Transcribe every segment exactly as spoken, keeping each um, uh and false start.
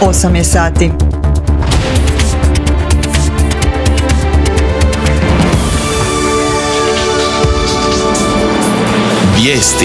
osam je sati. Vijesti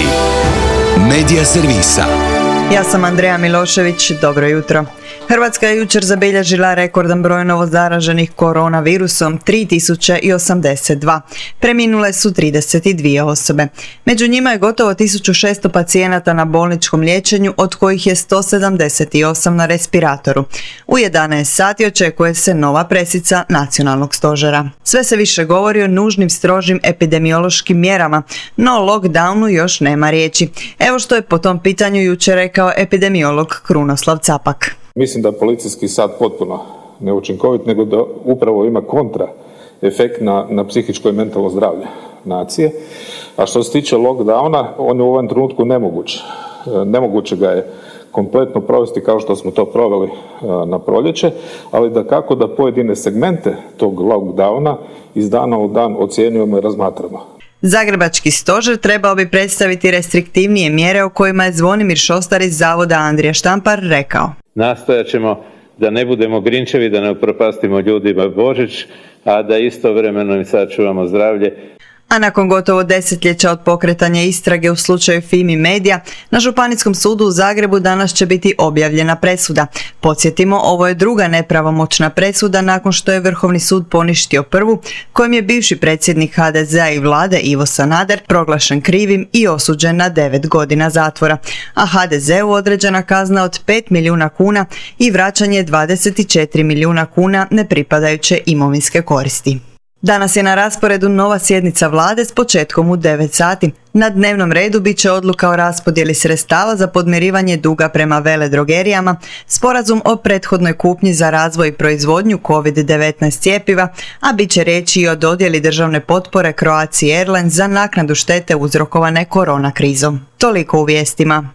Medija servisa. Ja sam Andreja Milošević, dobro jutro. Hrvatska je jučer zabilježila rekordan broj novozaraženih koronavirusom, tri tisuće osamdeset dva. Preminule su trideset dvije osobe. Među njima je gotovo tisuću šesto pacijenata na bolničkom liječenju, od kojih je sto sedamdeset osam na respiratoru. U jedanaest sati očekuje se nova presica nacionalnog stožera. Sve se više govori o nužnim strožim epidemiološkim mjerama, no o lockdownu još nema riječi. Evo što je po tom pitanju jučer rekao epidemiolog Krunoslav Capak. Mislim da policijski sat potpuno neučinkovit, nego da upravo ima kontra efekt na, na psihičko i mentalno zdravlje nacije. A što se tiče lockdowna, on je u ovom trenutku nemoguć. Nemoguće ga je kompletno provesti kao što smo to proveli na proljeće, ali da kako da pojedine segmente tog lockdowna iz dana u dan ocjenjujemo i razmatramo. Zagrebački stožer trebao bi predstaviti restriktivnije mjere o kojima je Zvonimir Šostar iz Zavoda Andrija Štampar rekao. Nastojat ćemo da ne budemo grinčevi, da ne upropastimo ljudima Božić, a da istovremeno im sačuvamo zdravlje. A nakon gotovo desetljeća od pokretanja istrage u slučaju Fimi Media, na Županijskom sudu u Zagrebu danas će biti objavljena presuda. Podsjetimo, ovo je druga nepravomoćna presuda nakon što je Vrhovni sud poništio prvu, kojim je bivši predsjednik ha de zea i vlade Ivo Sanader proglašen krivim i osuđen na devet godina zatvora, a ha de zeu određena kazna od pet milijuna kuna i vraćanje dvadeset četiri milijuna kuna nepripadajuće imovinske koristi. Danas je na rasporedu nova sjednica vlade s početkom u devet sati. Na dnevnom redu bit će odluka o raspodjeli sredstava za podmirivanje duga prema veledrogerijama, sporazum o prethodnoj kupnji za razvoj i proizvodnju kovid devetnaest cjepiva, a bit će riječi i o dodjeli državne potpore Croatia Airlines za naknadu štete uzrokovane korona krizom. Toliko u vijestima.